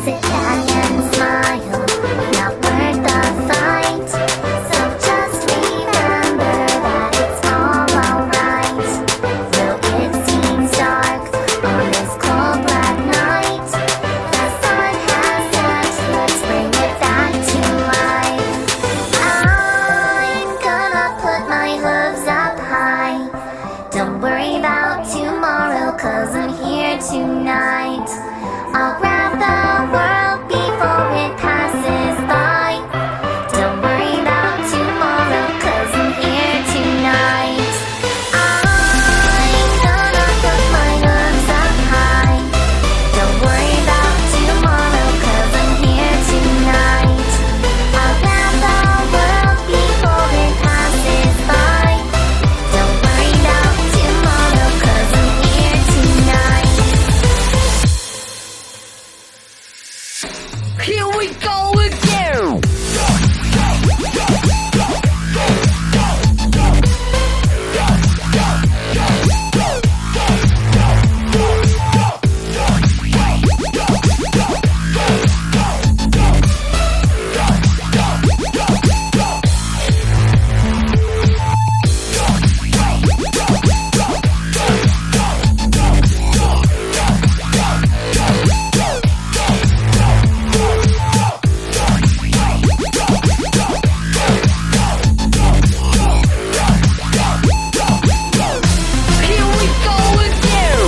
Sit back and smile, not worth the fight. So just remember that it's all alright. Though it seems dark on this cold black night, the sun has set, let's bring it back to life. I'm gonna put my hooves up high. Don't worry about tomorrow, 'cause I'm here tonight. I'll grab the world before it passes by. Don't worry about tomorrow, 'cause I'm here tonight. I'm gonna put my hooves up high. Don't worry about tomorrow, 'cause I'm here tonight. I'll grab the world before it passes by. Don't worry about tomorrow, 'cause I'm here tonight. Here we go again. Here we go again.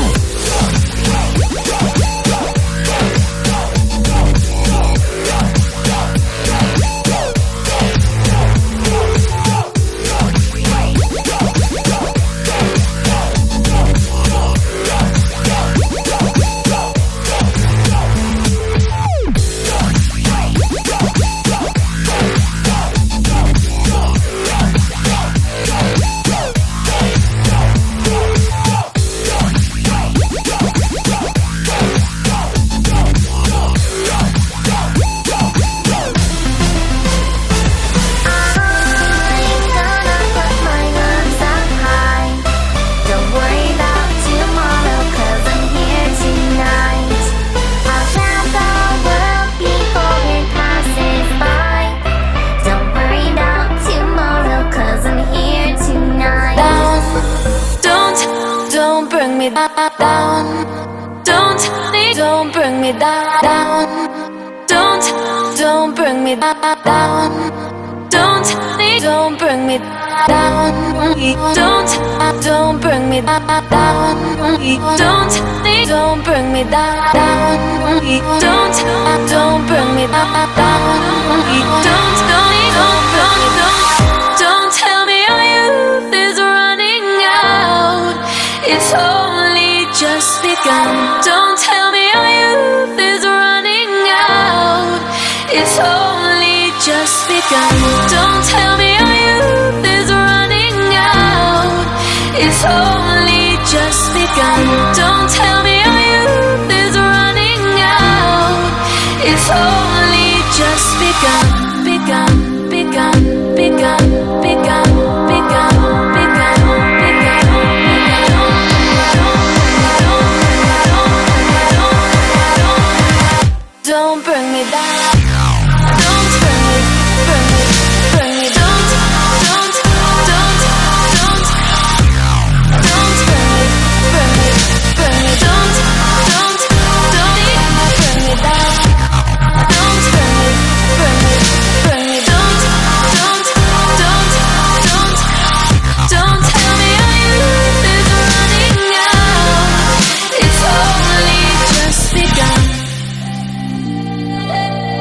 I'm gonna put my hooves up high. Don't worry about tomorrow, 'cause I'm here tonight. I'll grab the world before it passes by. Don't worry about tomorrow, 'cause I'm here tonight. Don't bring me down. Don't bring me down. Don't bring me down. Don't bring me down. Don't bring me down. Don't bring me down. Don't bring me down. Don't tell me our youth is running out. It's only just begun. Don't tell me our youth is running out. It's only just begun. Don't tell me our youth is running out. It's only just begun. Don't tell me our youth is running out. It's only just begun. Begun, begun, begun, begun, begun, begun, begun, Don't bring me down. Don't bring me, bring me, bring me. Don't bring me, bring me, bring me. Don't bring me down. Don't bring me, bring me, bring me. Don't tell me our youth is running out. It's only just begun.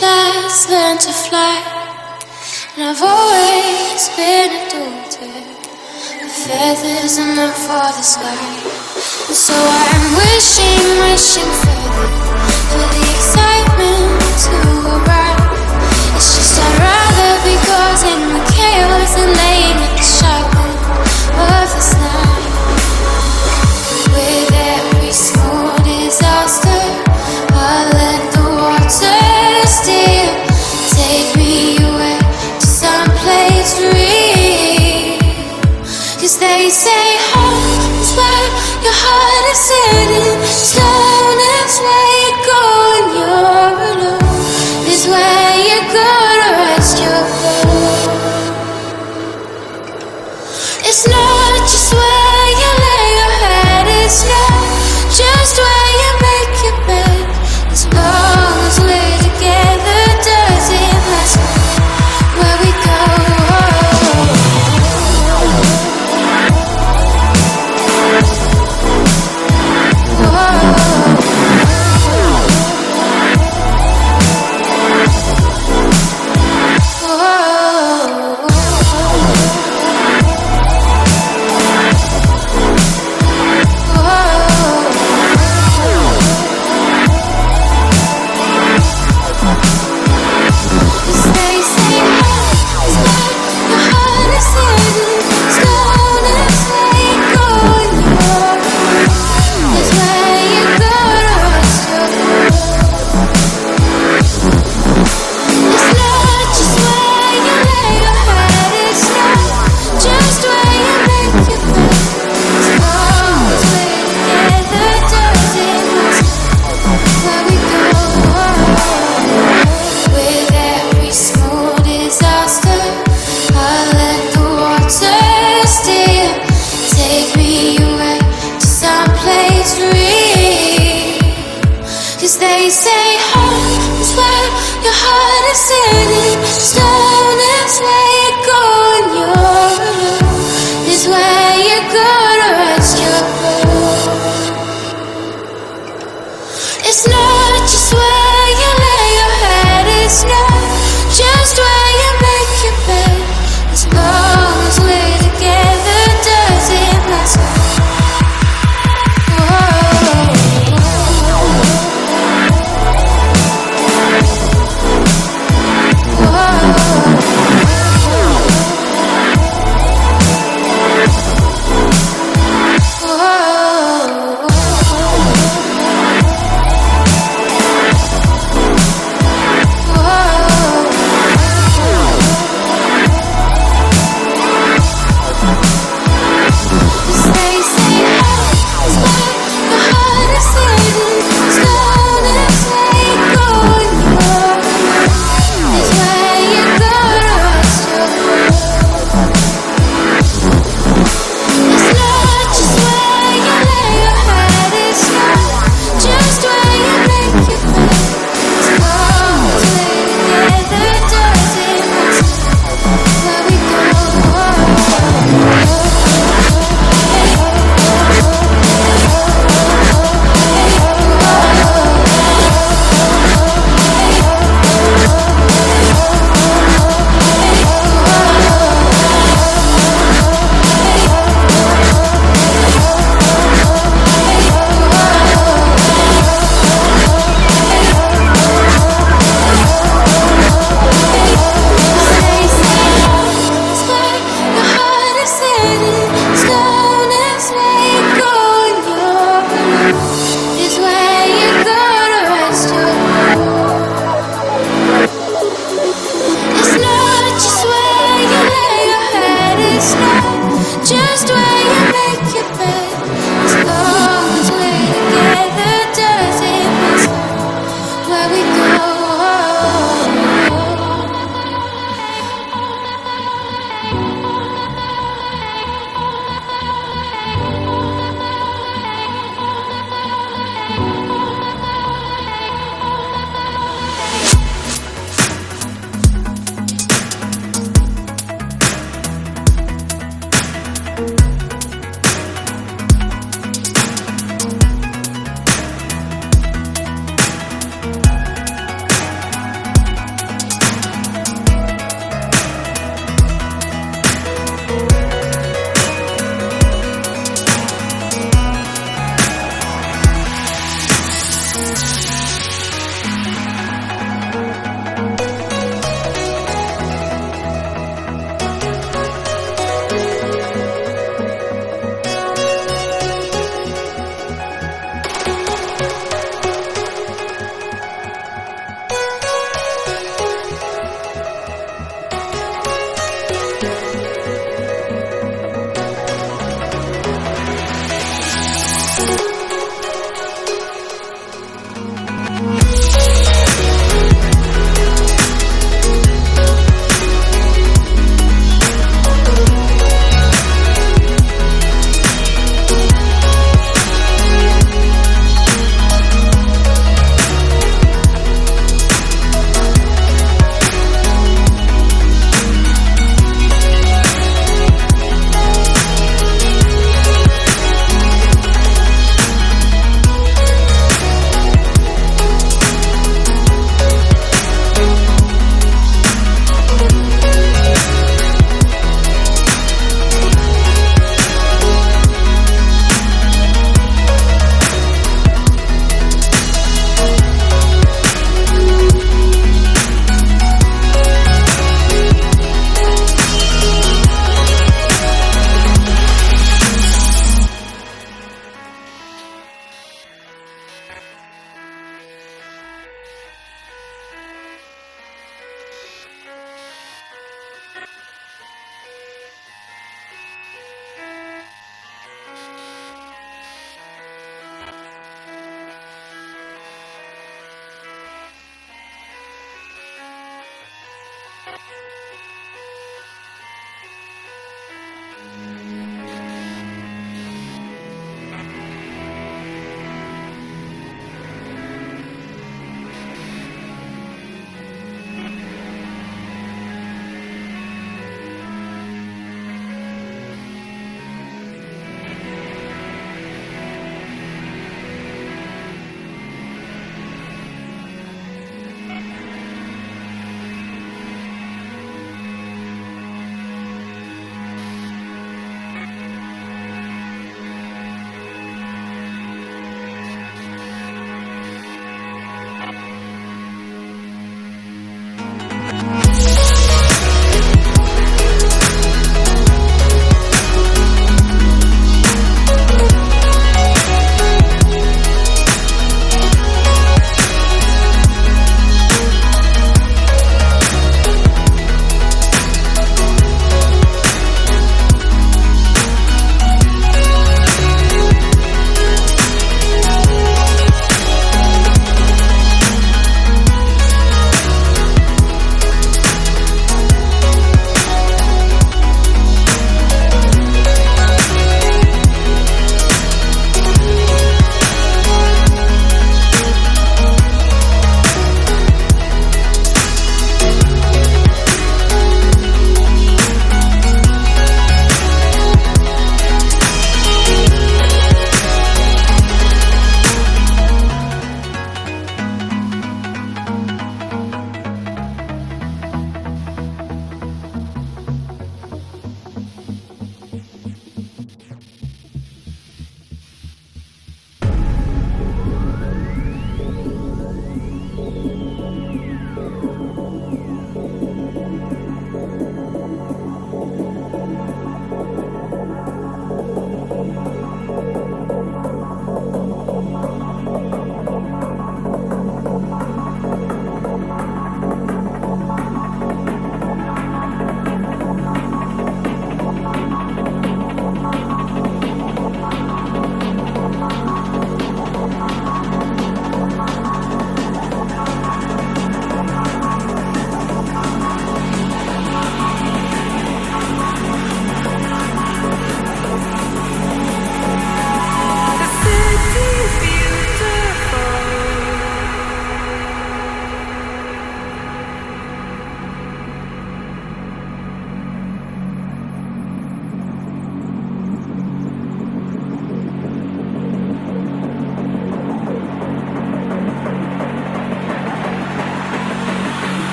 last learned to fly, and I've always been a daughter of feathers and meant for the sky. And so I'm wishing for the excitement to arrive. It's just I'd rather be caught in the chaos than laying at the sharp end of this night. With every small disaster, I'll let the water still take me away to someplace real. 'Cause they say home is where your heart is sitting, stone is where you go when you're alone, is where you go to rest your bones. It's not just where you lay your head, it's not just where you make your bed. As long as we're together, does it matter where we go?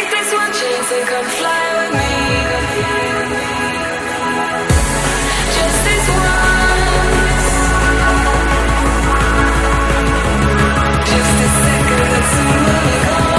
Take this one chance and come fly with me. Just this once. Just a second, and soon we'll be gone.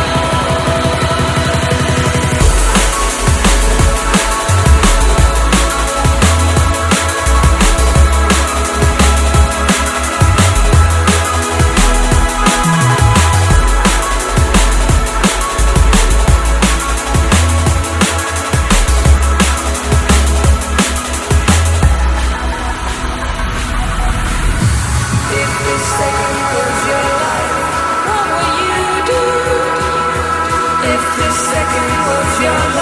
Second was your life.